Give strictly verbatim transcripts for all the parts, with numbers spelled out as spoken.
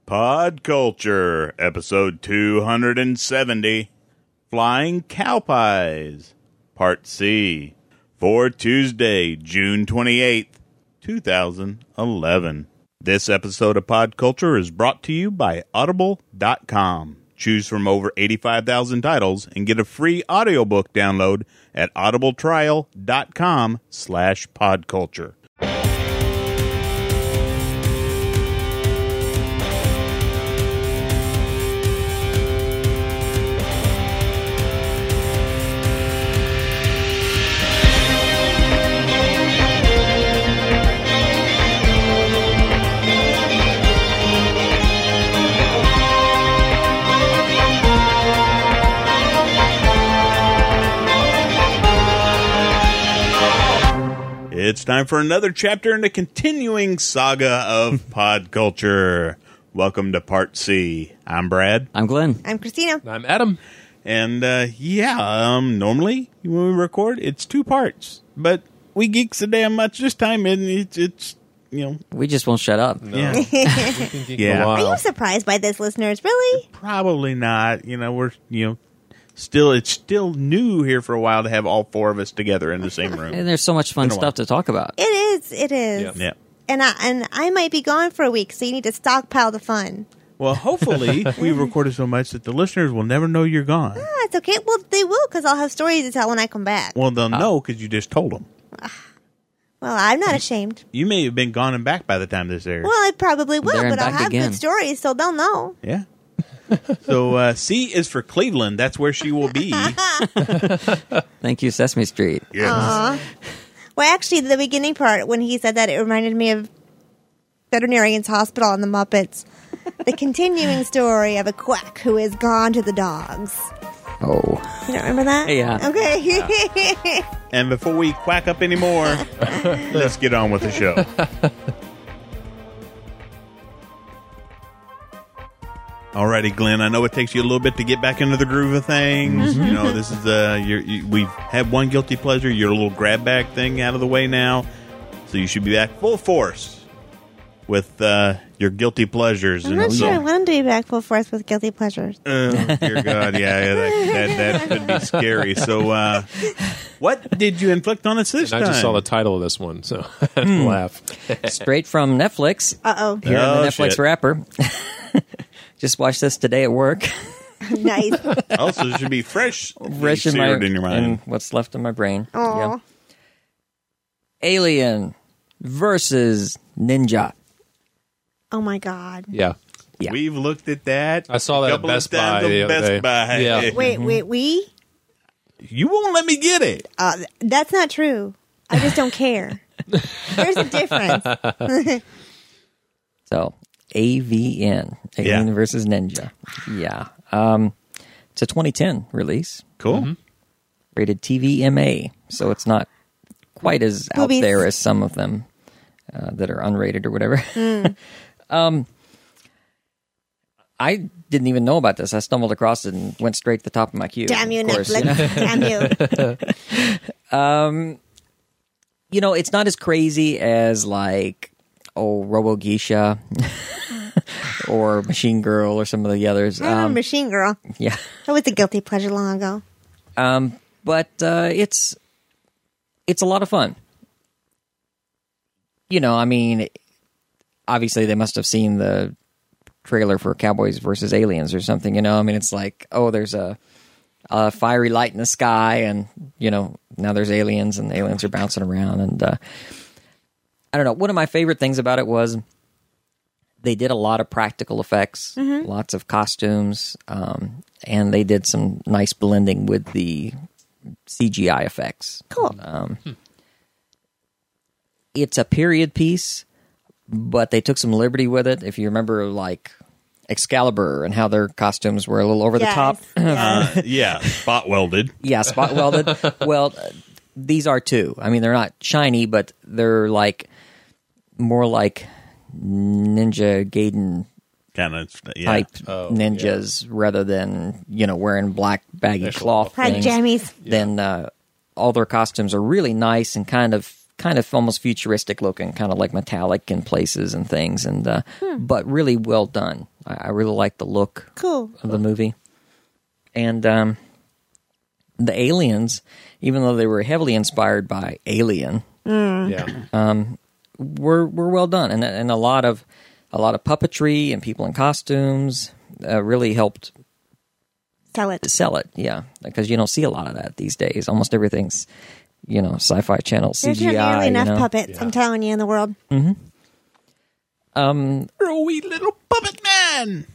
Pod Culture, episode two hundred seventy, Flying Cow Pies, Part C, for Tuesday, June twenty-eighth, two thousand eleven. This episode of Pod Culture is brought to you by Audible dot com. Choose from over eighty-five thousand titles and get a free audiobook download at audibletrial.com slash podculture. It's time for another chapter in the continuing saga of Pod Culture. Welcome to Part C. I'm Brad. I'm Glenn. I'm Christina. I'm Adam. And, uh, yeah, um, normally when we record, it's two parts. But we geek so damn much this time, and it's, it's you know. We just won't shut up. No. Yeah. We can geek Yeah. a Are while. you surprised by this, listeners? Really? Probably not. You know, we're, you know, still, it's still new here for a while to have all four of us together in the same room. And there's so much fun Been a while. stuff to talk about. It is. It is. Yeah. Yeah. And I and I might be gone for a week, so you need to stockpile the fun. Well, hopefully we recorded so much that the listeners will never know you're gone. Ah, it's okay. Well, they will, because I'll have stories to tell when I come back. Well, they'll know because you just told them. Well, I'm not ashamed. You may have been gone and back by the time this airs. Well, I probably will, There and but I'll back have again. good stories, so they'll know. Yeah. So uh, C is for Cleveland. That's where she will be. Thank you, Sesame Street. Yes. Aw. Well, actually, the beginning part, when he said that, it reminded me of Veterinarian's Hospital and the Muppets. The continuing story of a quack who is gone to the dogs. Oh. You don't remember that? Yeah. Okay. And before we quack up anymore, let's get on with the show. Alrighty, Glenn. I know it takes you a little bit to get back into the groove of things. Mm-hmm. You know, this is uh, you're, you, we've had one guilty pleasure, your little grab bag thing out of the way now, so you should be back full force with uh, your guilty pleasures. I'm and not so- sure I want to be back full force with guilty pleasures. Oh, dear God, yeah, yeah that, that, that could be scary. So, uh, what did you inflict on us this I time? just saw the title of this one, so I had to laugh. Straight from Netflix. Uh-oh. Here Oh, in the Netflix shit. wrapper. Just watched this today at work. Nice. Also, it should be fresh, Fresh in my, seared in your mind. and what's left in my brain. Aw. Yeah. Alien versus Ninja. Oh, my God. Yeah. Yeah. We've looked at that. I saw that a at couple of Best times Buy on the other Best day. Buy. Yeah. Wait, wait, we? You won't let me get it. Uh, th- that's not true. I just don't care. There's a difference. So, A V N. Alien Yeah. versus Ninja. Yeah. Um, it's a twenty ten release. Cool. Rated T V M A. So it's not quite as out Boobies. there as some of them uh, that are unrated or whatever. um, I didn't even know about this. I stumbled across it and went straight to the top of my queue. Damn you, of course. Netflix. Damn you. You know, it's not as crazy as like, oh, Robo Geisha or Machine Girl or some of the others. I remember Um, Machine Girl. yeah. That was a guilty pleasure long ago. Um, but uh, it's it's a lot of fun. You know, I mean, obviously they must have seen the trailer for Cowboys versus Aliens or something. You know, I mean, it's like, oh, there's a, a fiery light in the sky, and you know, now there's aliens, and the aliens are bouncing around, and uh, I don't know. One of my favorite things about it was they did a lot of practical effects, lots of costumes, um, and they did some nice blending with the C G I effects. Cool. Um, it's a period piece, but they took some liberty with it. If you remember, like Excalibur and how their costumes were a little over Yes. the top. Uh, yeah, spot welded. Yeah, spot welded. Well, uh, these are too. I mean, they're not shiny, but they're like more like Ninja Gaiden Kind of, yeah. type Oh, ninjas rather than, you know, wearing black baggy Actual cloth Like things. jammies. Then uh, all their costumes are really nice and kind of kind of almost futuristic looking, kind of like metallic in places and things, and uh, but really well done. I, I really like the look Cool. of the movie. And um, the aliens, even though they were heavily inspired by Alien, Yeah. were were well done, and and a lot of a lot of puppetry and people in costumes uh, really helped Sell it. sell it. Yeah, because you don't see a lot of that these days. Almost everything's, you know, Sci-Fi Channel C There's G I. not nearly enough you know? puppets, Yeah. I'm telling you, in the world. Um, You're a wee little puppet man.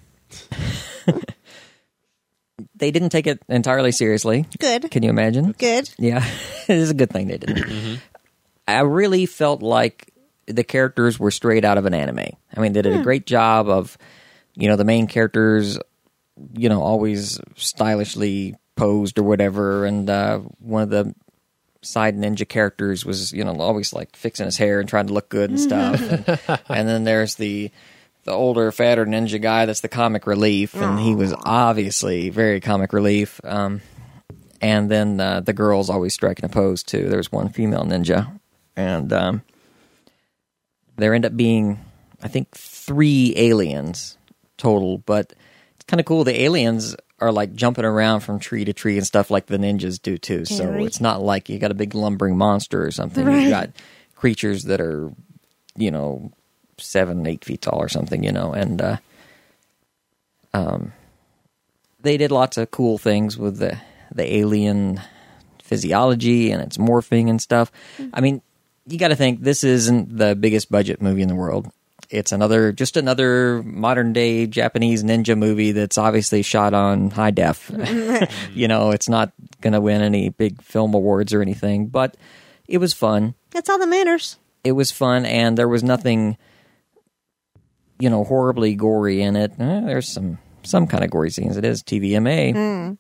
they didn't take it entirely seriously. Good. Can you imagine? Good. Yeah, it is a good thing they didn't. I really felt like the characters were straight out of an anime. I mean, they did a great job of, you know, the main characters, you know, always stylishly posed or whatever, and uh, one of the side ninja characters was, you know, always like fixing his hair and trying to look good and stuff. and, and then there's the the older, fatter ninja guy that's the comic relief, and he was obviously very comic relief. Um, and then uh, the girls always striking a pose too. There was one female ninja, and um, there end up being, I think, three aliens total. But it's kind of cool. The aliens are like jumping around from tree to tree and stuff like the ninjas do too. So Scary. it's not like you got a big lumbering monster or something. Right. You've got creatures that are, you know, seven, eight feet tall or something, you know, and uh, um, they did lots of cool things with the the alien physiology and its morphing and stuff. I mean, you got to think this isn't the biggest budget movie in the world. It's another, just another modern day Japanese ninja movie that's obviously shot on high def. You know, it's not going to win any big film awards or anything, but it was fun. That's all that matters. It was fun, and there was nothing, you know, horribly gory in it. Eh, there's some some kind of gory scenes. It is T V M A,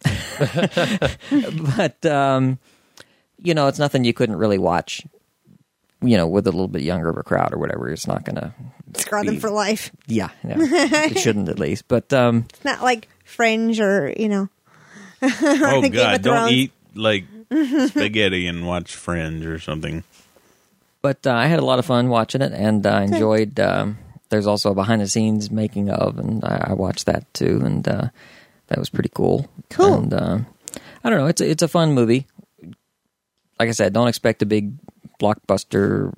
but um, you know, it's nothing you couldn't really watch. You know, with a little bit younger of a crowd or whatever, it's not going to. Scar them for life. Yeah, yeah. It shouldn't at least. But um, It's not like Fringe or, you know. Oh Game God! of Don't Thrones. eat like spaghetti and watch Fringe or something. but uh, I had a lot of fun watching it, and I uh, enjoyed. Um, there's also a behind the scenes making of, and I, I watched that too, and uh, that was pretty cool. Cool. And uh, I don't know. It's a, it's a fun movie. Like I said, don't expect a big blockbuster,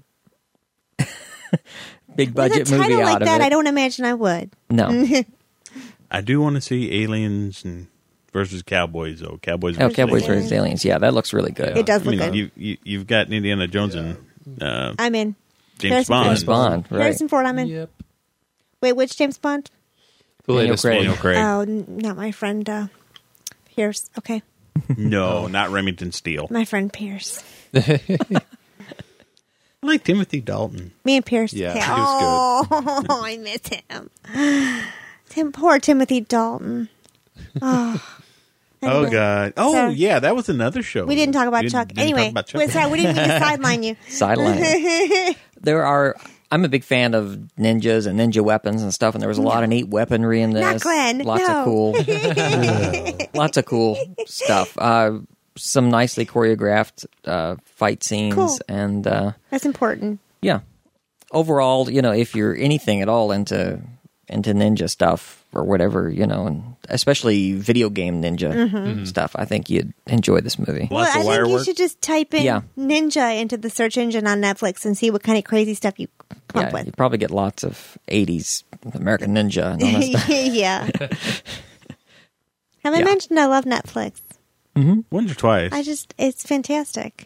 big budget With a movie title out like of that, it. I don't imagine I would. No. I do want to see Aliens and versus Cowboys though. Cowboys. Oh, versus Cowboys Aliens. versus Aliens. Yeah, that looks really good. It does I look mean, good. you, you you've got Indiana Jones and uh, I'm in. James Harrison Bond. James Bond, right? Harrison Ford, I'm in. Yep. Wait, which James Bond? The Daniel latest Craig. Daniel one. Craig. Oh, n- not my friend uh, Pierce. Okay. No, not Remington Steele. My friend Pierce. I like Timothy Dalton. Me and Pierce. Yeah, Okay. he was Oh, I miss him. Tim, poor Timothy Dalton. Oh. Oh Anyway. God! Oh Sorry. yeah, that was another show. We didn't talk about You Chuck. didn't- didn't Anyway, talk about Chuck. wait, sorry, we didn't mean to sideline you. Sideline. There are. I'm a big fan of ninjas and ninja weapons and stuff, and there was a lot of neat weaponry in this. Not Glenn, Lots no. of cool. Lots of cool stuff. Uh, some nicely choreographed uh, fight scenes, Cool. and uh, That's important. yeah. Overall, you know, if you're anything at all into into ninja stuff or whatever, you know, and especially video game ninja stuff, I think you'd enjoy this movie. Lots well, of I wire think you work? should just type in Yeah. ninja into the search engine on Netflix and see what kind of crazy stuff you come Yeah, up with. you probably get lots of eighties American Ninja and all that stuff. yeah. Have I Yeah. mentioned I love Netflix? Once or twice. I just, it's fantastic.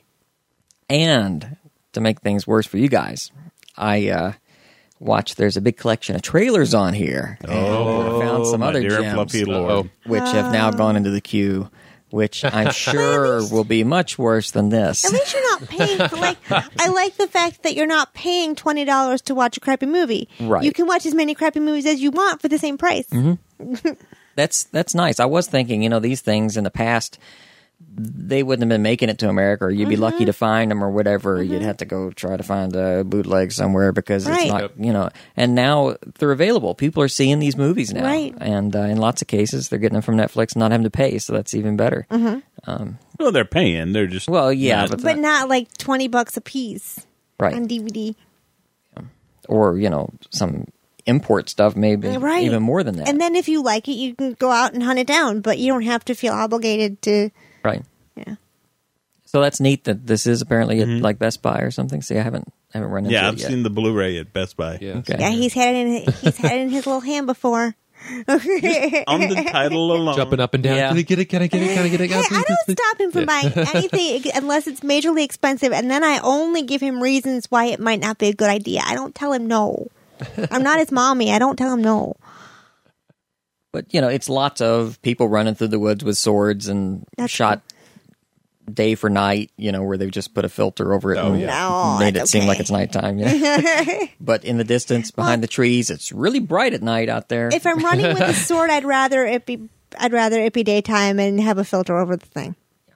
And to make things worse for you guys, I uh, watched. There's a big collection of trailers on here. oh, I found some my other dear gems, fluffy lord. Uh-oh. which have now gone into the queue, which I'm sure will be much worse than this. At least you're not paying for, like, I like the fact that you're not paying twenty dollars to watch a crappy movie. Right. You can watch as many crappy movies as you want for the same price. That's that's nice. I was thinking, you know, these things in the past, they wouldn't have been making it to America, or you'd be lucky to find them or whatever. You'd have to go try to find a bootleg somewhere because Right. it's not, Yep. you know. And now they're available. People are seeing these movies now, Right. and uh, in lots of cases, they're getting them from Netflix, and not having to pay. So that's even better. Well, they're paying. They're just Well, yeah, not- but, But not like twenty bucks a piece right, on D V D. or you know, some import stuff, maybe Right. even more than that. And then if you like it, you can go out and hunt it down, but you don't have to feel obligated to. right. Yeah. So that's neat that this is apparently at like Best Buy or something. See, I haven't I haven't run into Yeah, it I've yet. seen the Blu-ray at Best Buy. Yeah. Okay. Yeah, he's had it in he's had it in his little hand before. On the title alone. Jumping up and down. Yeah. Can I get it? Can I get it? Can I get it? Hey, I don't stop him from buying anything unless it's majorly expensive, and then I only give him reasons why it might not be a good idea. I don't tell him no. I'm not his mommy. I don't tell him no. But you know, it's lots of people running through the woods with swords and That's shot day for night. You know, where they've just put a filter over it Oh, and yeah. No, made it that's seem okay. like it's nighttime. Yeah. But in the distance, behind the trees, it's really bright at night out there. If I'm running with a sword, I'd rather it be I'd rather it be daytime and have a filter over the thing.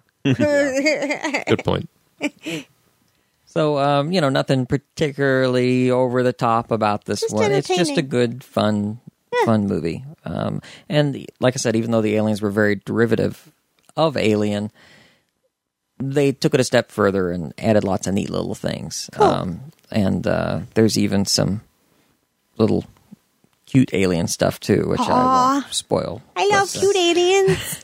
Good point. So, um, you know, nothing particularly over the top about this Just one. It's just a entertaining. good, fun, fun movie. Um, and like I said, even though the aliens were very derivative of Alien, they took it a step further and added lots of neat little things. Cool. Um, and uh, there's even some little cute alien stuff too, which I Aw. won't spoil. I love But, uh, cute aliens.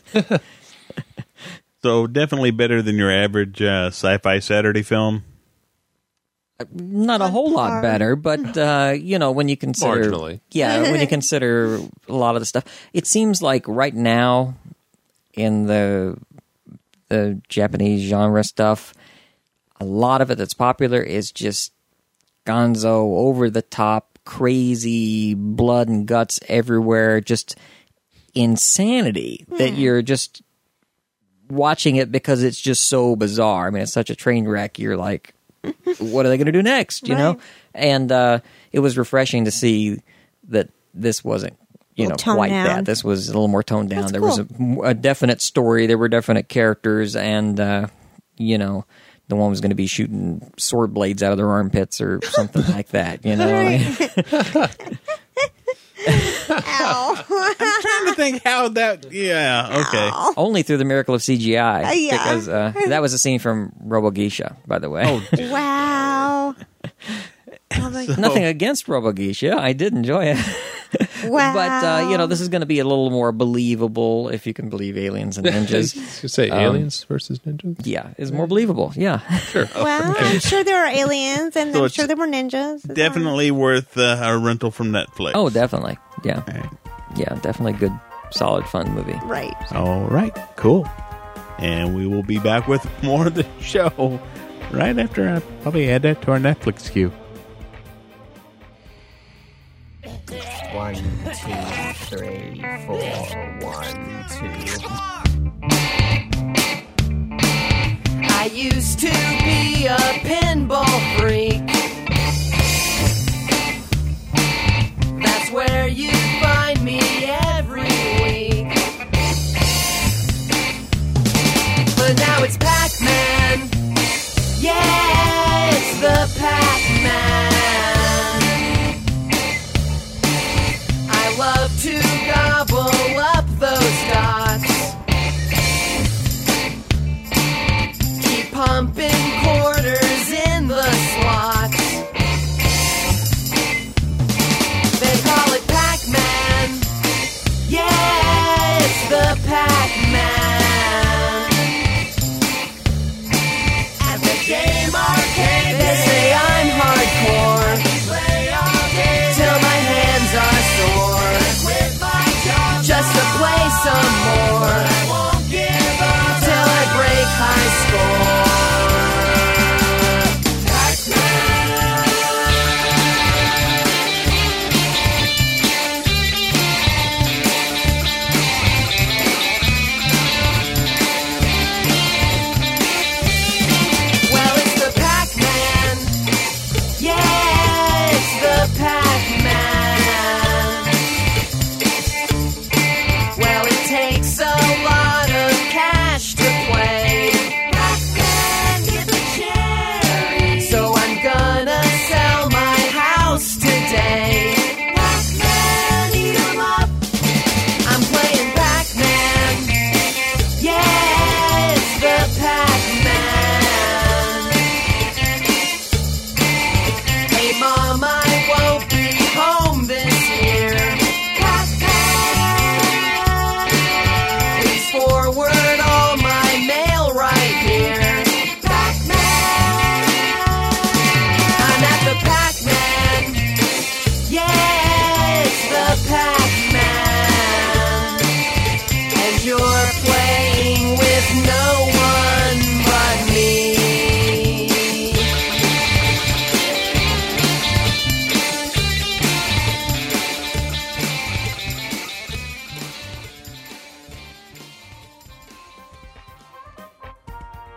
So definitely better than your average uh, sci-fi Saturday film. Not a whole lot par. better, but uh, you know, when you consider, Marginally. yeah, when you consider a lot of the stuff, it seems like right now in the the Japanese genre stuff, a lot of it that's popular is just gonzo, over the top, crazy, blood and guts everywhere, just insanity that you're just watching it because it's just so bizarre. I mean, it's such a train wreck. You're like, what are they going to do next? You know, Right. and uh, it was refreshing to see that this wasn't, you know, Little toned quite down. that. This was a little more toned down. That's there was cool. a, a definite story. There were definite characters, and uh, you know, the one was going to be shooting sword blades out of their armpits or something like that. You know, Ow. I'm trying to think how that. Yeah. Okay. only through the miracle of C G I. Uh, yeah. Because uh, that was a scene from Robo Geisha, by the way. Oh, Wow. Oh my God. Nothing against Robo Geisha. I did enjoy it. Wow. But, uh, you know, this is going to be a little more believable, if you can believe aliens and ninjas. You say Um, aliens versus ninjas? Yeah, it's more believable. Yeah. Sure. Well, I'm sure there are aliens, and So I'm it's sure there were ninjas. Definitely worth uh, a rental from Netflix. Oh, definitely. Yeah. Okay. Yeah, definitely good, solid, fun movie. Right. All right. Cool. And we will be back with more of the show right after I probably add that to our Netflix queue. One, two, three, four. One, two. I used to be a pinball freak. That's where you find me every week. But now it's Pac-Man. Yeah, it's the Pac-Man. I love to gobble up those dots. Keep pumping quarters in the slots. They call it Pac-Man. Yeah, it's the Pac-Man. At the game arcade, they say I'm hardcore. Till my hands are sore. Just to play some more. Till I break high score. Well, it's the Pac-Man. Yeah, it's the Pac-Man. Well, it takes a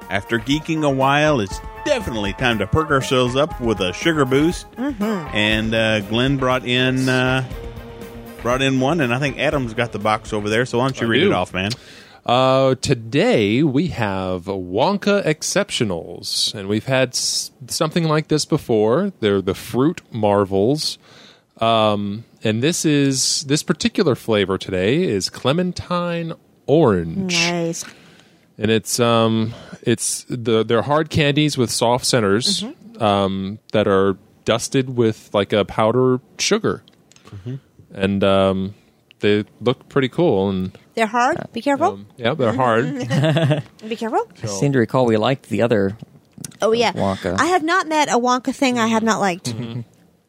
After geeking a while, it's definitely time to perk ourselves up with a sugar boost. Mm-hmm. And uh, Glenn brought in uh, brought in one, and I think Adam's got the box over there. So why don't you I read do. it off, man? Uh, today we have Wonka Exceptionals, and we've had s- something like this before. They're the Fruit Marvels, um, and this is this particular flavor today is Clementine Orange, Nice. and it's um it's the they're hard candies with soft centers um, that are dusted with like a powder sugar, and um, they look pretty cool and. They're hard. Be careful. Um, yeah, they're hard. Be careful. I seem to recall we liked the other. Oh yeah, Wonka. I have not met a Wonka thing I have not liked. Mm-hmm.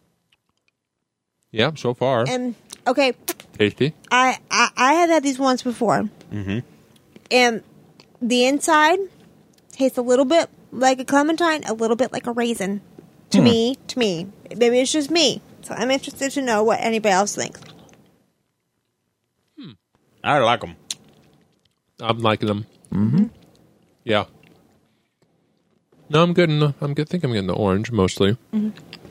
Yeah, so far. And okay, Tasty. I, I I have had these once before, Mm-hmm. and the inside tastes a little bit like a clementine, a little bit like a raisin. To Hmm. me, to me, maybe it's just me. So I'm interested to know what anybody else thinks. I like them. I'm liking them. Mm-hmm. Yeah. No, I'm getting. The, I'm good. Think I'm getting the orange mostly. Mm-hmm.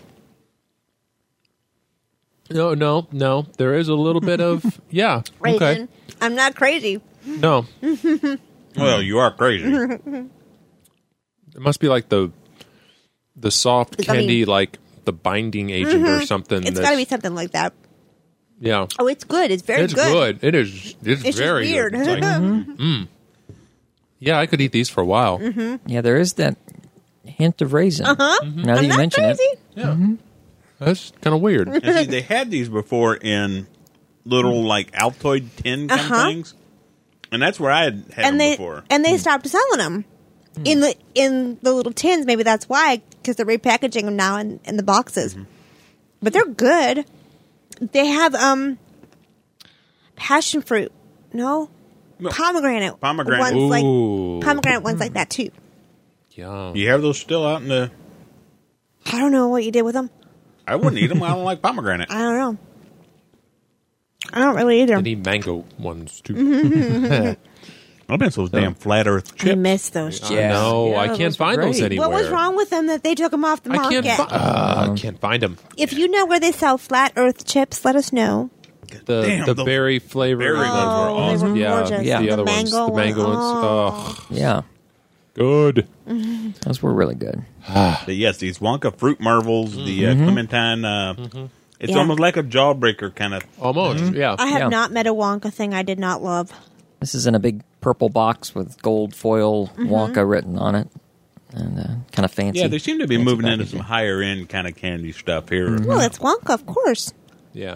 No, no, no. There is a little bit of yeah. Raisin. Okay. I'm not crazy. No, Well, you are crazy. it must be like the the soft I mean- candy, like the binding agent or something. It's that's- got to be something like that. Yeah. Oh, it's good. It's very It's good. good. It is. It's, It's very just weird. good. It's like, mm. Yeah, I could eat these for a while. Mm-hmm. Yeah, there is that hint of raisin. Uh huh. Now that I'm you not mention crazy. it, Yeah, that's kind of weird. And see, they had these before in little like Altoid tin kind Uh-huh. of things, and that's where I had had them And they before. and they stopped selling them in the in the little tins. Maybe that's why, because they're repackaging them now in, in the boxes. But they're good. They have um passion fruit. No, No. pomegranate. Pomegranate. Ones like Ooh. pomegranate ones like that too. Yeah. You have those still out in the? I don't know what you did with them. I wouldn't eat them. I don't like pomegranate. I don't know. I don't really either. I need mango ones too. I miss those damn flat Earth I chips. miss those chips. Yeah. No, Yeah, I those can't were find those great. anywhere. What was wrong with them that they took them off the I market? can't. Fi- uh, I can't find them. If you know where they sell flat Earth chips, let us know. The Damn, the those berry flavored berry ones ones were Oh, they awesome. were Yeah, gorgeous. yeah. the The other ones, mango the mango one. ones. Oh. Oh, yeah, good. those were really good. But yes, these Wonka fruit marvels, the uh, Clementine. Uh, It's Yeah. almost like a jawbreaker kind of. Almost. Yeah. I have Yeah. not met a Wonka thing I did not love. This is in a big purple box with gold foil Mm-hmm. Wonka written on it, and uh, kind of fancy. Yeah, they seem to be fancy moving into packaging. some higher end kind of candy stuff here. Well, it's Wonka, of course. Yeah.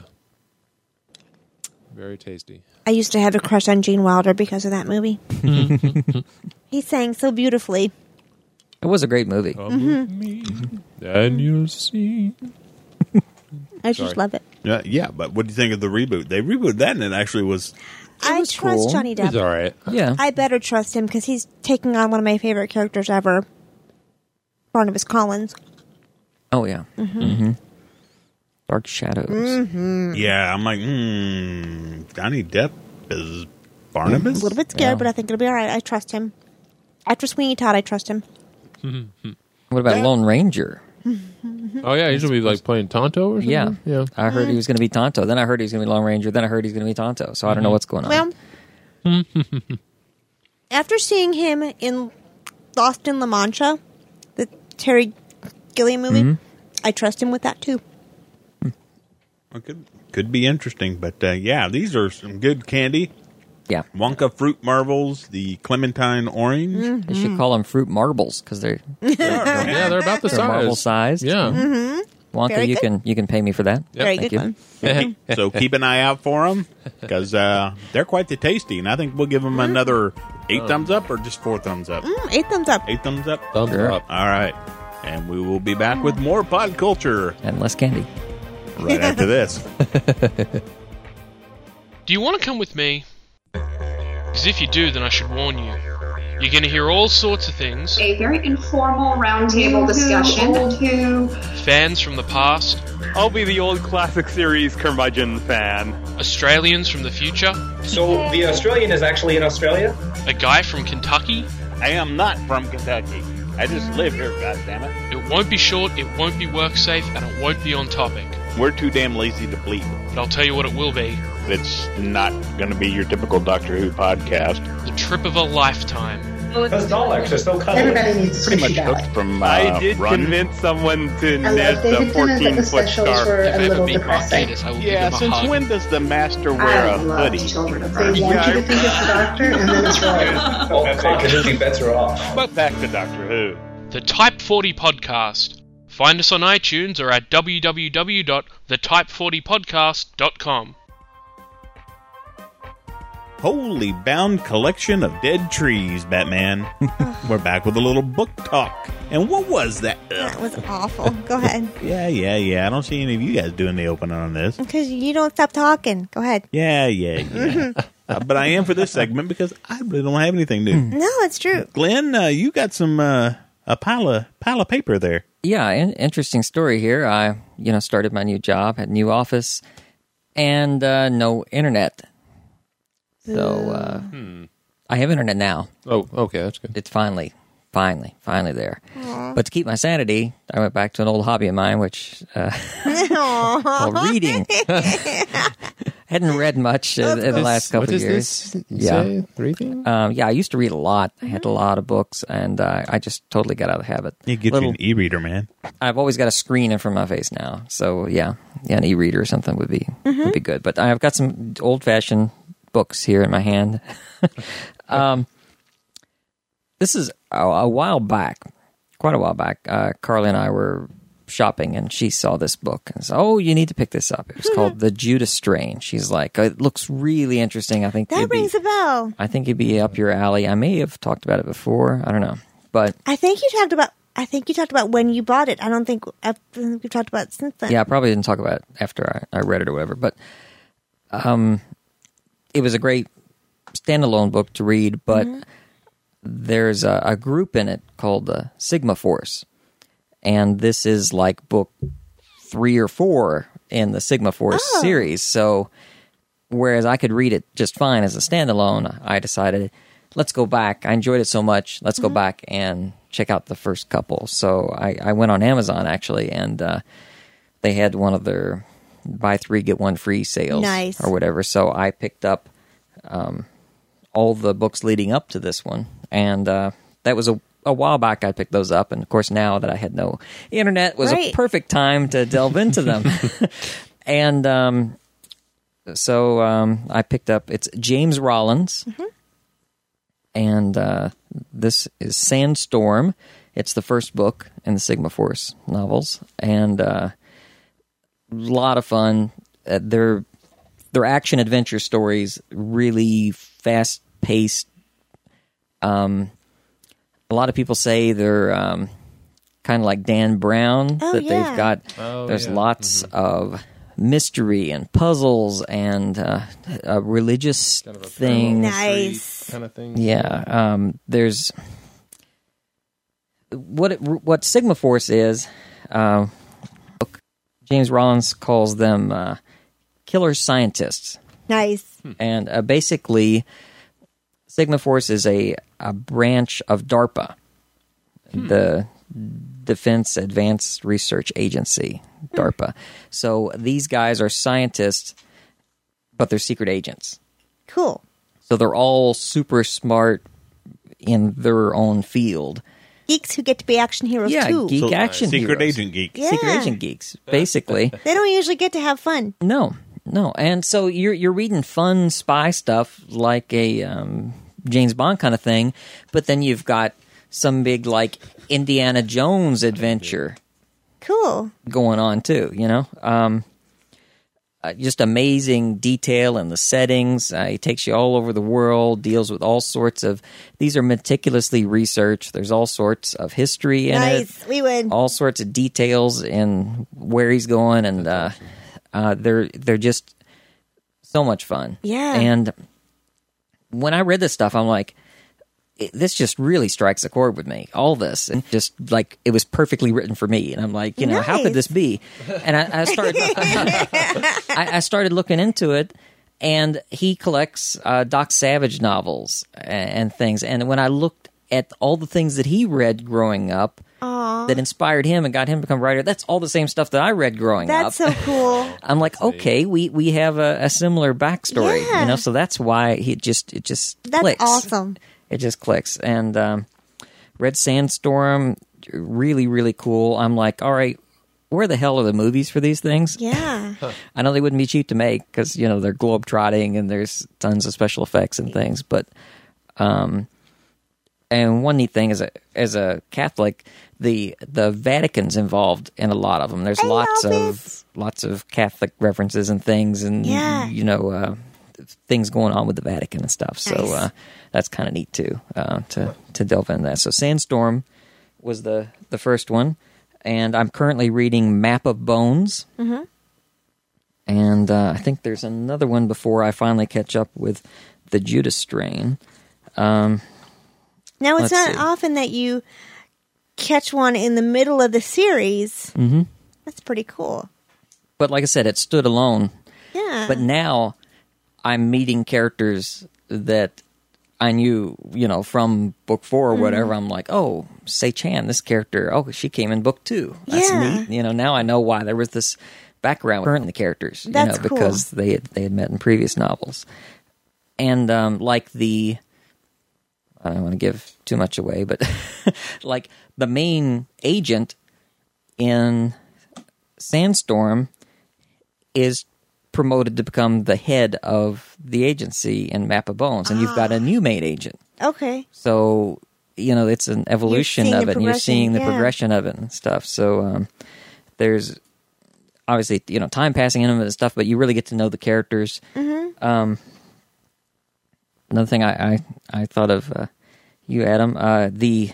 Very tasty. I used to have a crush on Gene Wilder because of that movie. He sang so beautifully. It was a great movie. Come with me, and you'll see. I just Sorry. love it. Yeah, yeah, but what do you think of the reboot? They rebooted that, and it actually was. I was trust cool. Johnny It's Depp. all right. Yeah, I better trust him because he's taking on one of my favorite characters ever, Barnabas Collins. oh yeah. Mm-hmm. Dark Shadows. Mm. Yeah, I'm like, hmm, Johnny Depp is Barnabas. A little bit scared, Yeah. but I think it'll be all right. I trust him. After Sweeney Todd, I trust him. What about Lone Ranger? Oh yeah, he's gonna be like playing Tonto or something. Yeah, Yeah. I heard he was going to be Tonto. Then I heard he was going to be Lone Ranger. Then I heard he's going to be Tonto. So I don't know what's going on. Well, after seeing him in Lost in La Mancha, the Terry Gilliam movie, Mm-hmm. I trust him with that too. It could could be interesting, but uh, yeah, these are some good candy. Yeah, Wonka fruit marbles, the Clementine orange. Mm. they should call them fruit marbles because they're, they're Yeah, they're about the size. marble sized. Yeah. Wonka, Very you good. can you can pay me for that. Very Thank good you. one. So keep an eye out for them because uh, they're quite the tasty, and I think we'll give them another eight thumbs up or just four thumbs up. Mm, eight thumbs up. Eight thumbs up. Thumbs Sure. up. All right, and we will be back with more pod culture And less candy. right after this. Do you want to come with me? Because if you do, then I should warn you. You're going to hear all sorts of things. A very informal roundtable discussion. Who Fans from the past, I'll be the old classic series curmudgeon fan. Australians from the future, So the Australian is actually in Australia? a guy from Kentucky, I am not from Kentucky. I just live here, goddammit. It won't be short, it won't be work safe, and it won't be on topic. We're too damn lazy to bleep. But I'll tell you what it will be. It's not going to be your typical Doctor Who podcast. The trip of a lifetime. Those Daleks are so cuddly. Everybody needs to Pretty much switch hooked out. from uh, I did Run. convince someone to I knit love the David Tennant, but fourteen the foot specials scarf. were If a ever little meet Mark depressing. Gatiss, I will Yeah, give him a since hug. when does the Master wear I a love hoodie? Children of They Earth. They want want you you to to think it's the Doctor, and then it's wrong. Well, that couldn't be better off. But back to Doctor Who. The Type forty Podcast. Find us on iTunes or at w w w dot the type forty podcast dot com. Holy bound collection of dead trees, Batman. We're back with a little book talk. And what was that? That was awful. Go ahead. Yeah, yeah, yeah. I don't see any of you guys doing the opening on this. Because you don't stop talking. Go ahead. Yeah, yeah, yeah. uh, but I am for this segment because I really don't have anything new. No, it's true. Glenn, uh, you got some uh, a pile of pile of paper there. Yeah, in- interesting story here. I, you know, started my new job, had a new office, and uh, no internet. So uh, I have internet now. Oh, okay, that's good. It's finally, finally, finally there. But to keep my sanity, I went back to an old hobby of mine, which uh, called reading. Hadn't read much uh, in the last couple What of is years. this? Yeah. Say? Reading? Um, yeah, I used to read a lot. I had a lot of books, and uh, I just totally got out of the habit. You get Little- you an e-reader, man. I've always got a screen in front of my face now, so yeah, yeah, an e-reader or something would be would be good. But I've got some old-fashioned books here in my hand. um, this is a, a while back, quite a while back. Uh, Carly and I were shopping, and she saw this book and said, "Oh, you need to pick this up." It was called The Judas Strain. She's like, "It looks really interesting. I think That it'd be, rings a bell. I think it'd be up your alley." I may have talked about it before. I don't know, but I think you talked about. I think you talked about when you bought it. I don't think I think we've talked about it since then. yeah, I probably didn't talk about it after I, I read it or whatever. But um, it was a great standalone book to read. But Mm-hmm. there's a, a group in it called the Sigma Force, and this is like book three or four in the Sigma Force Oh. series. So whereas I could read it just fine as a standalone, I decided, let's go back. I enjoyed it so much. Let's go back and check out the first couple. So I, I went on Amazon, actually, and uh, they had one of their buy three, get one free sales Nice. or whatever. So I picked up um, all the books leading up to this one. And uh, that was a, a while back I picked those up. And, of course, now that I had no internet, was Right. a perfect time to delve into them. And um, so um, I picked up, it's James Rollins. And uh, this is Sandstorm. It's the first book in the Sigma Force novels. And uh, a lot of fun. Uh, they're, they're action-adventure stories, really fast-paced. Um, a lot of people say they're um, kind of like Dan Brown, Oh, that yeah. they've got, Oh, there's yeah. lots of mystery and puzzles and uh, a religious Kind of a thing. Nice. kind of thing. Yeah, um, there's what it, what Sigma Force is. Uh, James Rollins calls them uh, killer scientists, Nice. and uh, basically, Sigma Force is a a branch of DARPA, the Defense Advanced Research Agency, DARPA. So these guys are scientists, but they're secret agents. Cool. So they're all super smart in their own field. Geeks who get to be action heroes Yeah, too. geek So, uh, action Secret heroes. agent geek. Yeah. Secret agent geeks, basically. They don't usually get to have fun. No, no. And so you're you're reading fun spy stuff like a um, James Bond kind of thing, but then you've got some big like Indiana Jones adventure Cool. going on too. You know, um, uh, just amazing detail in the settings. Uh, he takes you all over the world, deals with all sorts of. These are meticulously researched. There's all sorts of history in it. Nice. We win. All sorts of details in where he's going, and uh, uh, they're they're just so much fun. Yeah. And when I read this stuff, I'm like, it, this just really strikes a chord with me. All this, and just like it was perfectly written for me. And I'm like, you know, how could Nice. this be? And I, I started, I, I started looking into it. And he collects uh, Doc Savage novels and, and things. And when I looked at all the things that he read growing up Aw. that inspired him and got him to become a writer. That's all the same stuff that I read growing That's up. so cool. I'm like, okay, we, we have a, a similar backstory, Yeah. you know. So that's why he just it just That's clicks. awesome. It just clicks. And um, Red Sandstorm, really really cool. I'm like, all right, where the hell are the movies for these things? Yeah. I know they wouldn't be cheap to make because you know they're globe trotting and there's tons of special effects and things, but um. And one neat thing is, a, as a Catholic, the the Vatican's involved in a lot of them. There's I lots love of it. lots of Catholic references and things, and Yeah. you know uh, things going on with the Vatican and stuff. So Nice. uh, that's kind of neat too uh, to to delve into that. So Sandstorm was the the first one, and I'm currently reading Map of Bones, Mhm. and uh, I think there's another one before I finally catch up with the Judas Strain. Um, Now, it's Let's not see. often that you catch one in the middle of the series. mm-hmm. That's pretty cool. But like I said, it stood alone. Yeah. But now I'm meeting characters that I knew, you know, from book four or whatever. Mm-hmm. I'm like, oh, Sei Chan, this character, oh, she came in book two. That's Yeah. neat. You know, now I know why there was this background with the characters, you That's know, cool. because they had, they had met in previous novels. And um, like the, I don't want to give too much away, but like the main agent in Sandstorm is promoted to become the head of the agency in Map of Bones, and you've got a new main agent. Okay. So, you know, it's an evolution seeing of the it, and you're progression, seeing the yeah. progression of it and stuff. So, um, there's obviously, you know, time passing in them and stuff, but you really get to know the characters. Mm-hmm. Um, another thing I, I, I thought of, uh, you, Adam, uh, the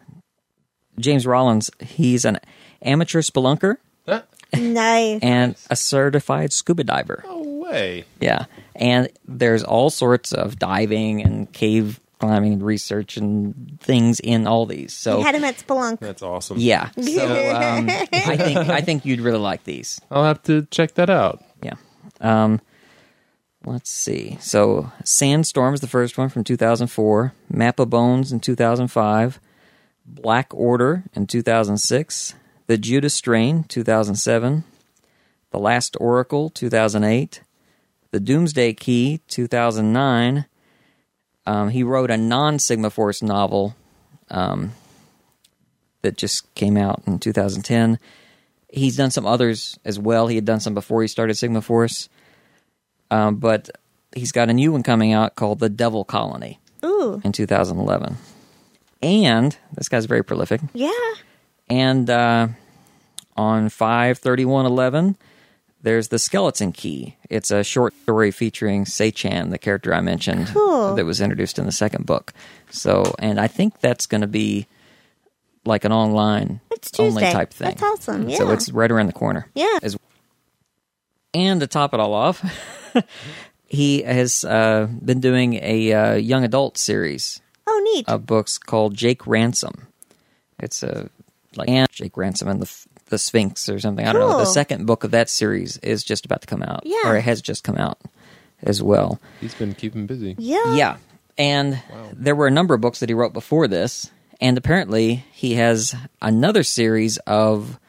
James Rollins, he's an amateur spelunker Nice. and a certified scuba diver. No way. Yeah. And there's all sorts of diving and cave climbing and research and things in all these. So You had him at Spelunk. That's awesome. yeah. So um, I think I think you'd really like these. I'll have to check that out. Yeah. Um, let's see. So Sandstorm is the first one from two thousand four. Map of Bones in two thousand five. Black Order in two thousand six. The Judas Strain, two thousand seven. The Last Oracle, two thousand eight. The Doomsday Key, two thousand nine. Um, he wrote a non-Sigma Force novel um, that just came out in two thousand ten. He's done some others as well. He had done some before he started Sigma Force. Um, but he's got a new one coming out called The Devil Colony Ooh. in two thousand eleven. And this guy's very prolific. Yeah. And uh, on five thirty-one eleven, there's The Skeleton Key. It's a short story featuring Sei Chan, the character I mentioned, Cool. that was introduced in the second book. So, and I think that's going to be like an online It's only Tuesday. type thing. That's awesome. Yeah. So it's right around the corner. Yeah. As- and to top it all off, he has uh, been doing a uh, young adult series Oh, neat. of books called Jake Ransom. It's a like and Jake Ransom and the the Sphinx or something. I don't know. The Cool. second book of that series is just about to come out, Yeah. or it has just come out as well. He's been keeping busy. yeah. Yeah, and there were a number of books that he wrote before this, and apparently he has another series of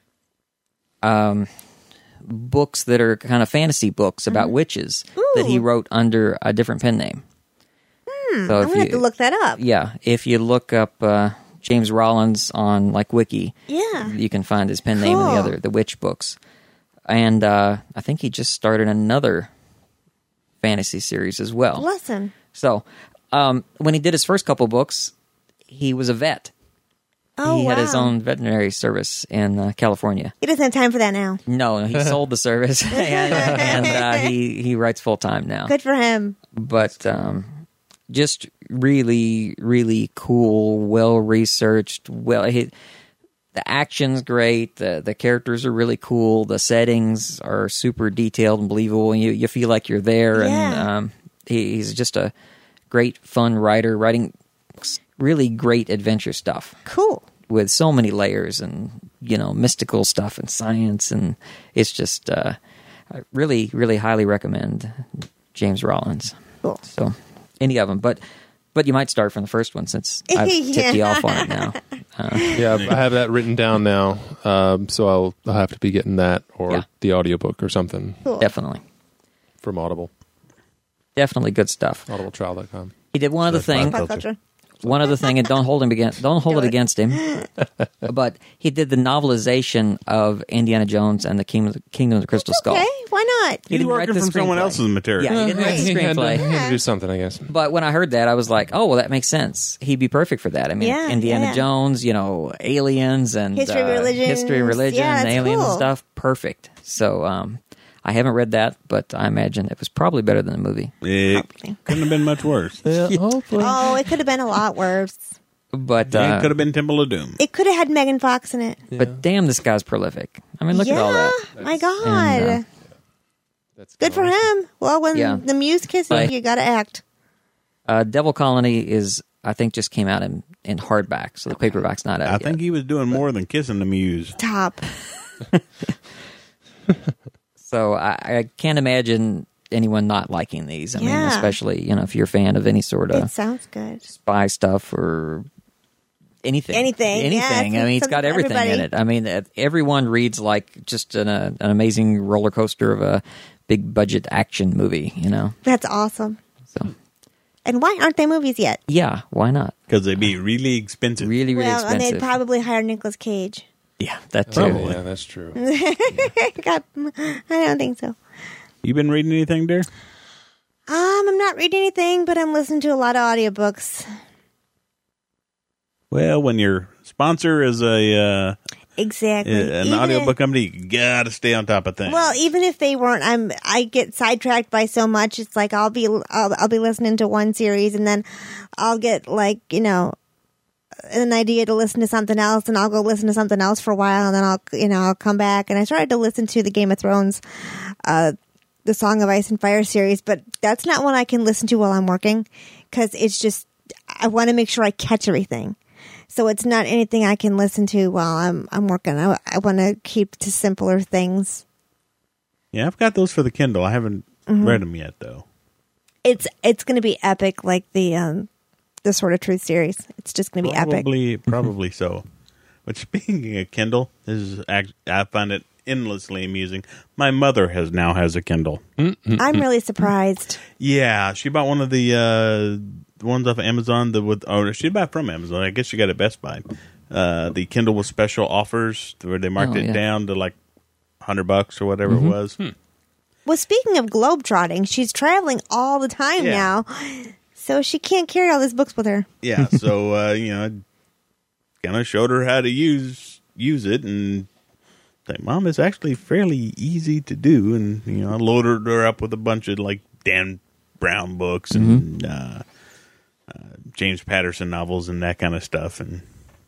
um books that are kind of fantasy books about witches that he Ooh. wrote under a different pen name. Hmm, So I'm if going to you- have to look that up. Yeah, if you look up uh, James Rollins on like Wiki, Yeah. you can find his pen name in the Cool. other the witch books. And uh, I think he just started another fantasy series as well. Lesson. So um, when he did his first couple books, he was a vet. Oh, he wow. had his own veterinary service in uh, California. He doesn't have time for that now. No, he sold the service, and, and uh, he he writes full time now. Good for him. But um, just really, really cool, well researched. Well, he, the action's great. The the characters are really cool. The settings are super detailed and believable. And you you feel like you're there. And Yeah. um, he, he's just a great, fun writer, writing really great adventure stuff Cool. with so many layers and, you know, mystical stuff and science. And it's just, uh, I really, really highly recommend James Rollins. Cool. So any of them. But But you might start from the first one since I've tipped you off on it now. Uh, Yeah, I have that written down now, um, so I'll, I'll have to be getting that or Yeah. the audiobook or something Cool. Definitely. from Audible. Definitely good stuff. audible trial dot com. He did one other thing. Pop culture. One other thing, and don't hold him against, don't hold Do it it. against him. But he did the novelization of Indiana Jones and the Kingdom, Kingdom of the Crystal Skull. Okay, why not? He He's didn't write working the from someone screenplay. else's material. Yeah, he didn't write the He had, to, screenplay. he had to do something, I guess. But when I heard that, I was like, "Oh, well, that makes sense. He'd be perfect for that." I mean, Yeah, Indiana yeah. Jones, you know, aliens and History, uh, religions. history, religion, Yeah, that's aliens and cool. stuff. Perfect. So, um, I haven't read that, but I imagine it was probably better than the movie. It Probably. couldn't have been much worse. Hopefully. Oh, it could have been a lot worse. But it uh, could have been Temple of Doom. It could have had Megan Fox in it. but damn, this guy's prolific. I mean, look yeah, at all that. my God. And, uh, That's Good for awesome. him. Well, when Yeah. the muse kisses, Right. you got to act. Uh, Devil Colony is, I think, just came out in, in hardback, so the paperback's not out I yet. think he was doing more than kissing the muse. Top. So I, I can't imagine anyone not liking these. I mean, Yeah. especially, you know, if you're a fan of any sort It of sounds good. spy stuff or anything. Anything, yeah, Anything. it's I mean, it's got something for everything in everybody. it. I mean, uh, everyone reads like just an, uh, an amazing roller coaster of a big budget action movie, you know? That's awesome. So, And why aren't they movies yet? yeah, why not? Because they'd be really expensive. Really, really well, and expensive. they'd probably hire Nicolas Cage. yeah, that too. Oh, yeah, that's true. God, I don't think so. You been reading anything, dear? Um, I'm not reading anything, but I'm listening to a lot of audiobooks. Well, when your sponsor is a uh, Exactly. an Even audiobook if- company, you gotta stay on top of things. Well, even if they weren't, I'm I get sidetracked by so much. It's like I'll be I'll, I'll be listening to one series and then I'll get like you know an idea to listen to something else, and I'll go listen to something else for a while, and then I'll you know I'll come back. And I started to listen to the Game of Thrones, uh, the Song of Ice and Fire series, but that's not one I can listen to while I'm working because it's just I want to make sure I catch everything. So it's not anything I can listen to while I'm I'm working. I, I want to keep to simpler things. yeah, I've got those for the Kindle. I haven't Mm-hmm. read them yet, though. It's it's going to be epic, like the um, the Sword of Truth series. It's just going to be epic. Probably, probably so. But speaking of Kindle, this is act- I find it endlessly amusing. My mother has now has a Kindle. I'm really surprised. Yeah, she bought one of the uh, ones off of Amazon. The with oh, she bought it from Amazon. I guess she got it at Best Buy. Uh, the Kindle with special offers where they marked Oh, it yeah. down to like hundred bucks or whatever Mm-hmm. it was. Hmm. Well, speaking of globetrotting, she's traveling all the time Yeah. now, so she can't carry all these books with her. Yeah, so uh, you know, I kind of showed her how to use use it, and like, Mom, it's actually fairly easy to do. And you know, I loaded her up with a bunch of like Dan Brown books and uh, uh, James Patterson novels and that kind of stuff. And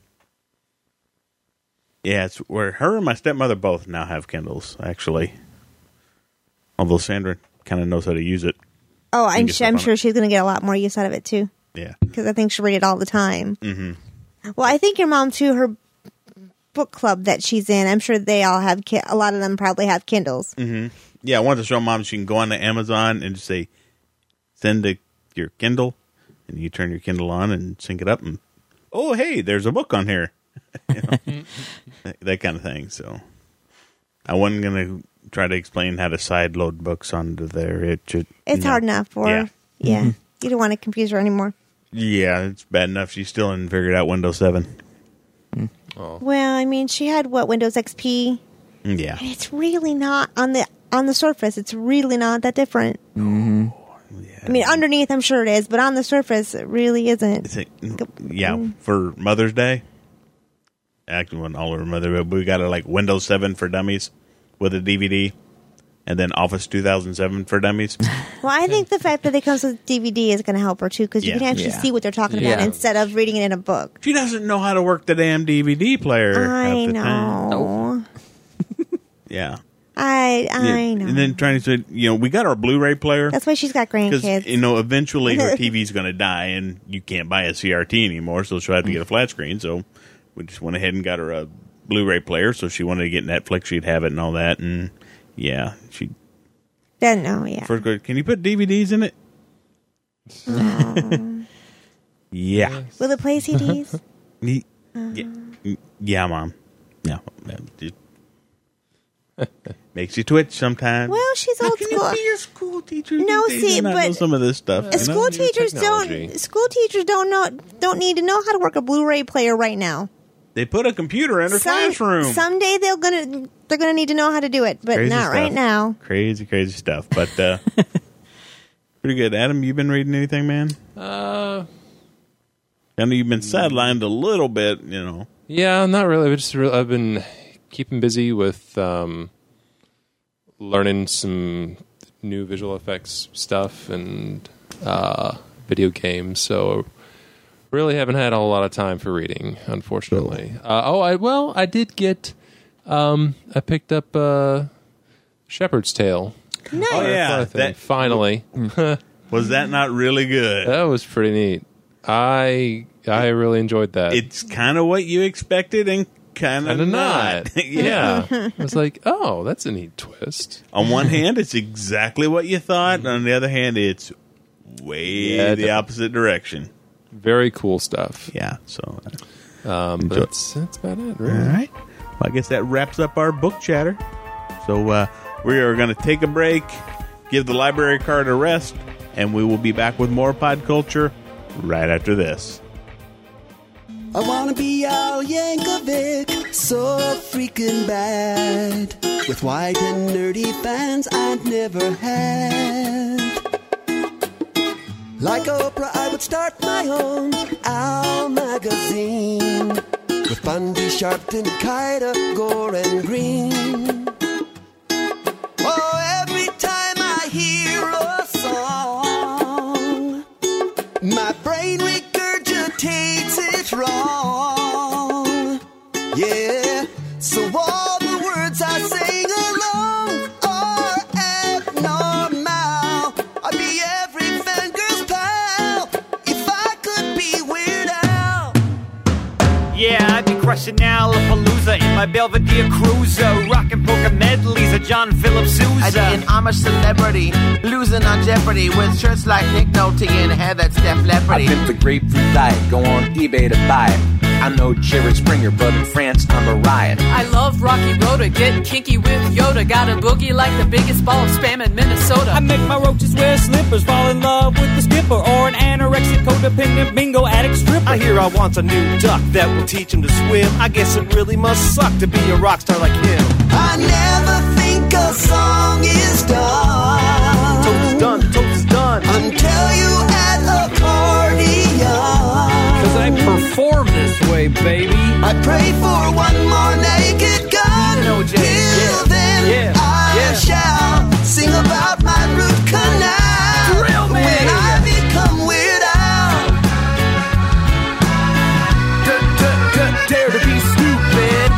yeah, it's where her and my stepmother both now have Kindles, actually. Although Sandra kind of knows how to use it. Oh, And I'm, get sure, I'm stuff on sure it. she's going to get a lot more use out of it too, Yeah. because I think she'll read it all the time. Mm-hmm. Well, I think your mom too. Her book club that she's in, I'm sure they all have. Ki- a lot of them probably have Kindles. Mm-hmm. Yeah, I wanted to show Mom she can go on to Amazon and just say, send a, your Kindle, and you turn your Kindle on and sync it up, and oh, hey, there's a book on here. You know? that, that kind of thing. So I wasn't going to try to explain how to sideload books onto there. It should, It's no. hard enough for Yeah. her. Yeah, you don't want to confuse her anymore. Yeah, it's bad enough she still hasn't figured out Windows seven. Well, I mean, she had what Windows X P. Yeah. And it's really not on the on the surface. It's really not that different. Yeah. I mean, underneath, I'm sure it is, but on the surface, it really isn't. It's a, yeah, for Mother's Day. Actually, wasn't all over Mother, but we got a like Windows seven for Dummies with a D V D, and then Office two thousand seven for Dummies. Well, I think the fact that it comes with D V D is going to help her too, because you Yeah. can actually Yeah. see what they're talking Yeah. about instead of reading it in a book. She doesn't know how to work the damn D V D player. I half the time. know. Yeah. I I Yeah. know. And then trying to say, you know, we got our Blu-ray player That's why she's got because grandkids. you know eventually her T V's going to die, and you can't buy a C R T anymore, so she'll have to get a flat screen. So we just went ahead and got her a Blu-ray player. So she wanted to get Netflix, she'd have it and all that, and yeah, she Then no, yeah. first go, can you put D V Ds in it? Yeah. Will it play C Ds? Ye- yeah. Yeah, Mom. Yeah. Makes you twitch sometimes. Well, she's old school. Can you be a school teacher? No, these days see, and not but know some of this stuff. Uh, you know? school teachers technology. don't. School teachers don't know. Don't need to know how to work a Blu-ray player right now. They put a computer in her Some- classroom. Someday they're gonna they're gonna need to know how to do it, but Crazy not stuff. right now. Crazy, crazy stuff. But uh, pretty good. Adam, you been reading anything, man? Uh, I know you've been sidelined a little bit. You know. yeah, not really. I've just re- I've been keeping busy with um, learning some new visual effects stuff and uh, video games. So really haven't had a whole lot of time for reading, unfortunately. Uh, oh, I well, I did get. Um, I picked up uh, Shepherd's Tale. Nice. Oh yeah, Thing, that, finally. was that not really good? That was pretty neat. I I really enjoyed that. It's kind of what you expected and kind of and not. not. yeah. I was like, oh, that's a neat twist. On one hand, it's exactly what you thought. On the other hand, it's way Yeah, the the- opposite direction. Very cool stuff. Yeah. So, uh, Um, but Enjoy- that's, that's about it, all really. right. Well, I guess that wraps up our book chatter. So uh, we are going to take a break, give the library card a rest, and we will be back with more Pod Culture right after this. I wanna be Al Yankovic, so freaking bad, with white and nerdy fans I'd never had. Like Oprah, I would start my own Al magazine, with Bundy, Sharpton, Kaida, Gore, and Green. Oh, every time I hear a song, my brain regurgitates it wrong. Yeah, so all the words I sing along are abnormal. I'd be every fangirl's pal if I could be Weird Al. Yeah, I'd be crushing Alapalooza in my Belvedere Cruiser, rocking polka medleys of John Philip Sousa. I'd be an Amish celebrity, losing on Jeopardy, with shirts like Nick Nolte and hair that's Def Leppard. I pimped the grapefruit diet, go on eBay to buy it. I know Jared Springer, but in France I'm a riot. I love Rocky Road, get kinky with Yoda. Got a boogie like the biggest ball of spam in Minnesota. I make my roaches wear slippers, fall in love with the skipper, or an anorexic codependent bingo addict stripper. I hear I want a new duck that will teach him to swim. I guess it really must suck to be a rock star like him. I never think a song is done. Toast is done, toast is done. Until you add accordion. Cause I perform this way, baby. I pray for one more naked gun. You know, Jay. Till Yeah. then Yeah. I Yeah. shall sing about my root canal. Drill me. When I become Weird Al. Dare to be stupid.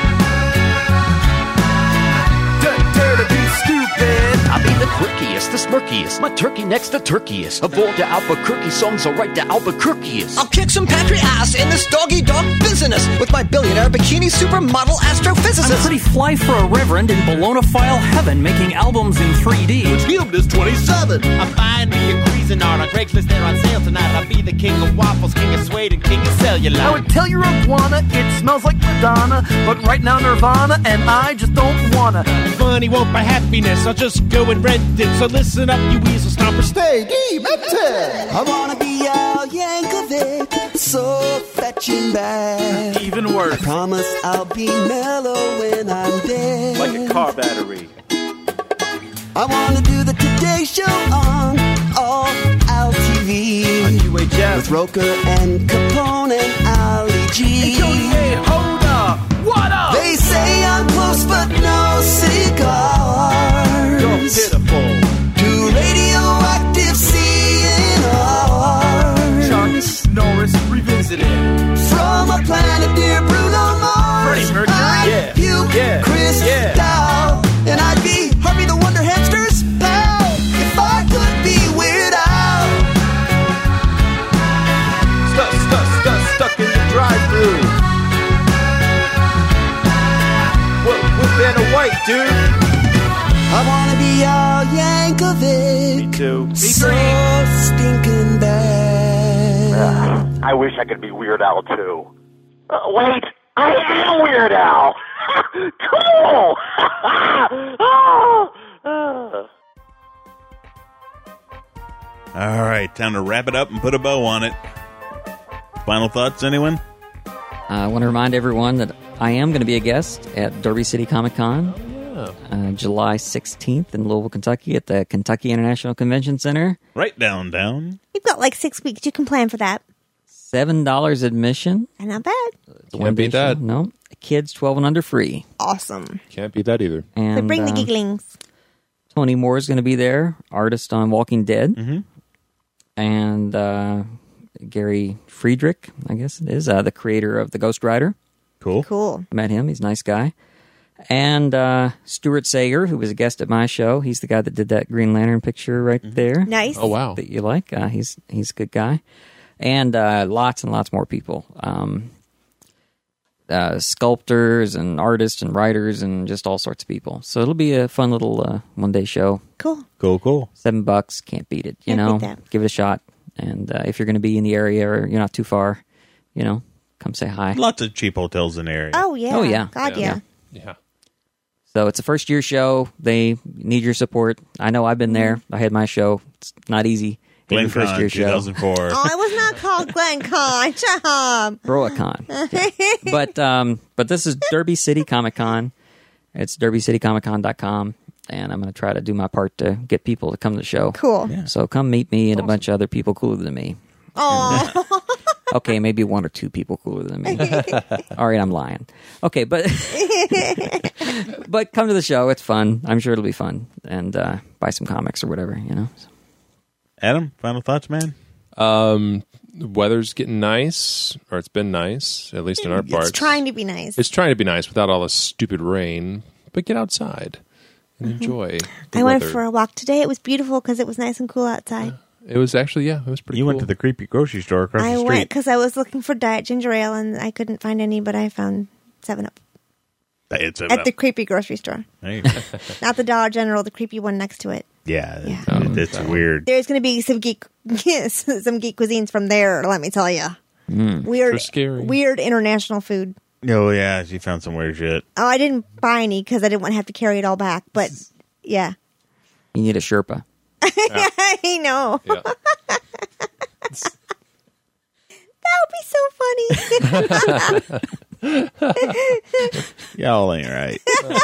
Dare to be stupid. I'll be the quirkiest, the smirkiest, my turkey next to turkeyest. Of all the Albuquerque songs, I'll write the Albuquerqueiest. I'll kick some pantry ass in this doggy dog business with my billionaire bikini supermodel astrophysicist. I'm pretty fly for a reverend in Bologna-file heaven, making albums in three D. Which Guild is twenty-seven. I'm buying me a Cuisinart on Craigslist, they're on sale tonight. I'll be the king of waffles, king of suede, and king of cellulite. I would tell your iguana it smells like Madonna, but right now Nirvana, and I just don't wanna. Money won't buy happiness, I'll just go and rent it. So listen up, you weasel stompers, stay demented. I wanna be Al Yankovic, so fetching bad. Even worse. I promise I'll be mellow when I'm dead. Like a car battery. I wanna do the Today Show on all Al T V. On U H F. With Roker and Capone and Ali G. Hey, Tony, hey, hold up. What up? They say I'm close but no cigars. You're pitiful. Do radioactive C N Rs. Chuck Norris revisited. From a planet near Bruno Mars. Freddie Mercury. I'd Yeah. puke Yeah. Chris Yeah. Dow. And I'd be Harvey the Wonder Hamster's pal if I could be Weird Al. Stuck, stuck, stuck, stuck in the drive-thru. What, what's that a white, dude? I wanna be Al Yankovic. Me too. Be So green. stinking bad. Uh, I wish I could be Weird Al, too. Uh, wait, I am Weird Al! Cool! oh, uh. All right, time to wrap it up and put a bow on it. Final thoughts, anyone? I want to remind everyone that I am going to be a guest at Derby City Comic Con. Oh, yeah. uh, July sixteenth in Louisville, Kentucky at the Kentucky International Convention Center. Right downtown. You've got like six weeks. You can plan for that. seven dollars admission. And not bad. Can't beat that. No. Kids twelve and under free. Awesome. Can't beat that either. And, so bring the uh, gigglings. Tony Moore is going to be there, artist on Walking Dead. Mm-hmm. And uh, Gary Friedrich, I guess it is, uh, the creator of The Ghost Rider. Cool. Cool. Met him. He's a nice guy. And uh, Stuart Sager, who was a guest at my show. He's the guy that did that Green Lantern picture right Mm-hmm. there. Nice. Oh, wow. That you like. Uh, he's he's a good guy. And uh, lots and lots more people. Um, uh, sculptors and artists and writers and just all sorts of people. So it'll be a fun little uh, one-day show. Cool. Cool, cool. Seven bucks. Can't beat it. You Can't know, beat that. give it a shot. And uh, if you're going to be in the area or you're not too far, you know, come say hi. Lots of cheap hotels in the area. Oh, yeah. Oh, yeah. God, yeah. Yeah. yeah. So it's a first year show. They need your support. I know I've been there. I had my show. It's not easy. Having a first GlenCon year two show. thousand four. Oh, I was not called GlenCon. Shut up. Broacon. Yeah. But um, but this is Derby City Comic Con. It's derby city comic con dot com. And I'm going to try to do my part to get people to come to the show. Cool. Yeah. So come meet me and a bunch of other people cooler than me. Oh. Okay, maybe one or two people cooler than me. All right, I'm lying. Okay, but but come to the show. It's fun. I'm sure it'll be fun. And uh, buy some comics or whatever, you know. Adam, final thoughts, man? Um, the weather's getting nice, or it's been nice, at least in our parts. It's trying to be nice. It's trying to be nice without all the stupid rain, but get outside and enjoy the I went weather. for a walk today. It was beautiful because it was nice and cool outside. It was actually, yeah, it was pretty You cool. went to the creepy grocery store across I the went street. because I was looking for Diet Ginger Ale and I couldn't find any, but I found seven up It's a, at the creepy grocery store. There you go. Not the Dollar General, the creepy one next to it. Yeah, Yeah. it- it's weird. There's going to be some geek, yes, some geek cuisines from there. Let me tell you, Mm. weird, They're scary. weird international food. Oh, yeah, she found some weird shit. Oh, I didn't buy any because I didn't want to have to carry it all back. But yeah, You need a Sherpa. I know. Yeah. That would be so funny. Y'all ain't right.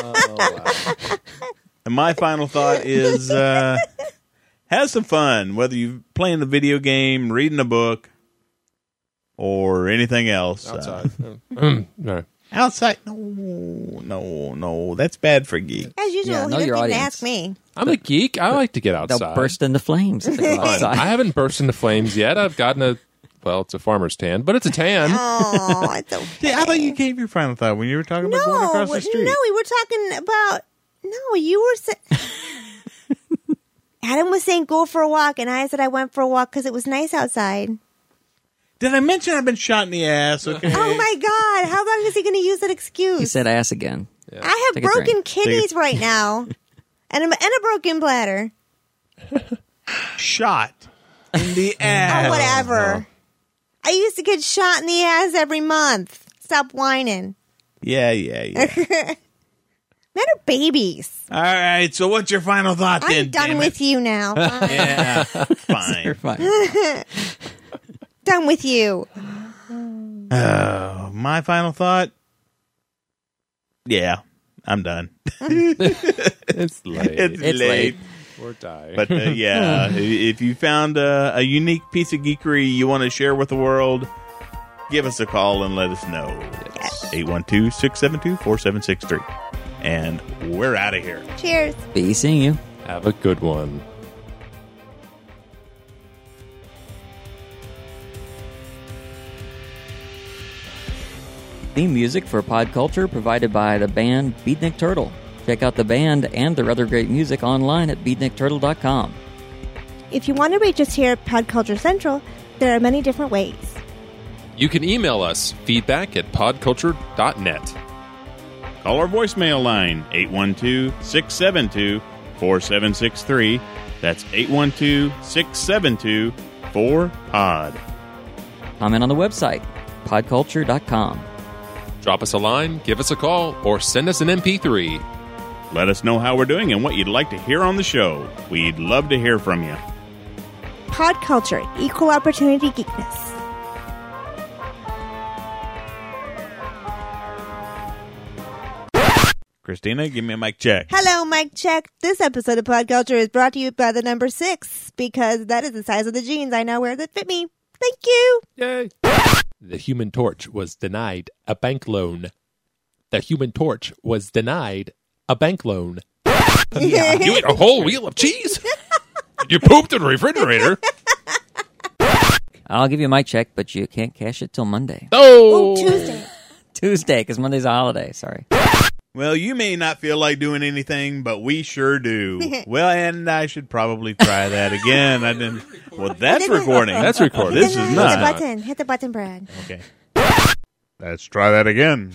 And my final thought is uh, have some fun, whether you're playing the video game, reading a book, or anything else. Outside. Uh, no. outside? No, no, no. That's bad for geek. As usual, Yeah, he know didn't your even audience. ask me. I'm a geek. I like to get outside. They'll burst into flames if they go Fine. outside. I haven't burst into flames yet. I've gotten a, well, it's a farmer's tan, but it's a tan. Oh, it's okay. See, I thought you gave your final thought when you were talking about going No, across the street. no, we were talking about. No, you were. Sa- Adam was saying go for a walk, and I said I went for a walk because it was nice outside. Did I mention I've been shot in the ass? Okay. Oh my God! How long is he going to use that excuse? He said ass again. I have Take a broken drink. kidneys right now, and a, and a broken bladder. Shot in the ass. Oh, whatever. I used to get shot in the ass every month. Stop whining. Yeah, yeah, yeah. Men are babies. All right. So, what's your final thought then? I'm done damn with it? you now. Fine. Yeah, fine. You're fine. Done with you. Oh, my final thought. Yeah, I'm done. It's late. It's, It's late. late. Or die. But uh, yeah, if you found uh, a unique piece of geekery you want to share with the world, give us a call and let us know. Yes. eight one two, six seven two, four seven six three. And we're out of here. Cheers. Be seeing you. Have a good one. Theme music for Pod Culture provided by the band Beatnik Turtle. Check out the band and their other great music online at beatnik turtle dot com. If you want to reach us here at Pod Culture Central, there are many different ways. You can email us feedback at podculture dot net. Call our voicemail line, eight one two, six seven two, four seven six three. That's eight one two, six seven two, four P O D. Comment on the website, podculture dot com. Drop us a line, give us a call, or send us an M P three. Let us know how we're doing and what you'd like to hear on the show. We'd love to hear from you. Pod Culture, equal opportunity geekness. Christina, give me a mic check. Hello, mic check. This episode of Pod Culture is brought to you by the number six, because that is the size of the jeans I now wear that fit me. Thank you. Yay. The Human Torch was denied a bank loan. The Human Torch was denied a bank loan. You ate a whole wheel of cheese? You pooped in the refrigerator? I'll give you a mic check, but you can't cash it till Monday. Oh, oh Tuesday. Tuesday, because Monday's a holiday. Sorry. Well, you may not feel like doing anything, but we sure do. Well, and I should probably try that again. I didn't. Well, that's recording. That's recording. This is Hit not. the button. Hit the button, Brad. Okay. Let's try that again.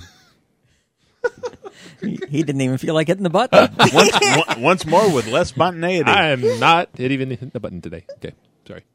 He, he didn't even feel like hitting the button. once, one, once more with less spontaneity. I am not even hitting the button today. Okay, sorry.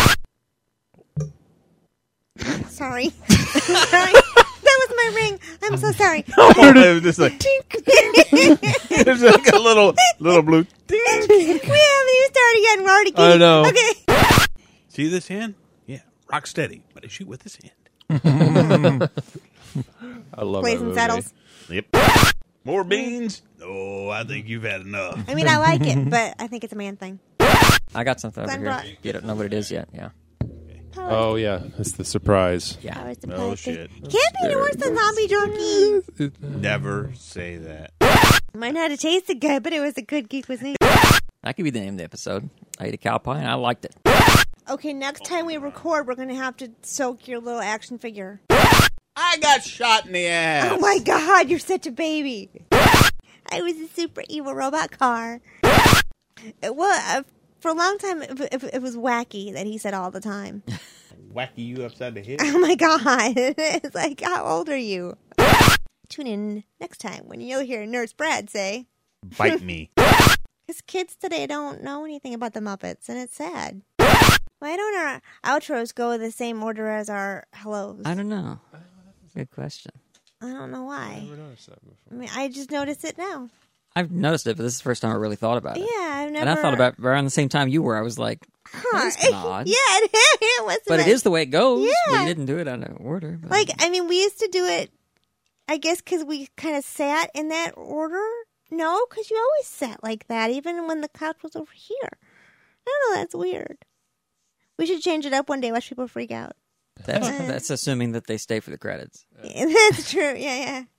Sorry. Sorry. That was my ring. I'm so sorry. Oh, it was just like tink. There's like a little little blue tink. We haven't even started yet. We're already geeking. I know. Okay. See this hand? Yeah, rock steady, but I shoot with this hand. I love Blazing that Saddles. Yep. More beans? Oh, I think you've had enough. I mean, I like it, but I think it's a man thing. I got something Glenn over brought- here. You don't know what it is yet. Yeah. Oh, yeah. It's the surprise. Yeah. I was Oh, surprised. shit. Can't be worse than zombie jerky. Never say that. Might not have tasted good, but it was a good geek cuisine. That could be the name of the episode. I ate a cow pie and I liked it. Okay, next time we record, we're going to have to soak your little action figure. I got shot in the ass. Oh my god, you're such a baby. I was a super evil robot car. Well, uh, for a long time, it, it, it was wacky that he said all the time. Wacky you upside the head. Oh my god. It's like, how old are you? Tune in next time when you'll hear Nurse Brad say, Bite me. because kids today don't know anything about the Muppets, and it's sad. Why don't our outros go in the same order as our hellos? I don't know. Good question. I don't know why. I mean, I just noticed it now. I've noticed it, but this is the first time I really thought about it. Yeah, I've never. And I thought about it around the same time you were. I was like, that's kind of odd. Yeah, it, it was. But it is the way it goes. Yeah. But you didn't do it out of order. But. Like, I mean, we used to do it, I guess, because we kind of sat in that order. No, because you always sat like that, even when the couch was over here. I don't know. That's weird. We should change it up one day. Watch people freak out. That's, that's assuming that they stay for the credits. Yeah, that's true. Yeah, yeah.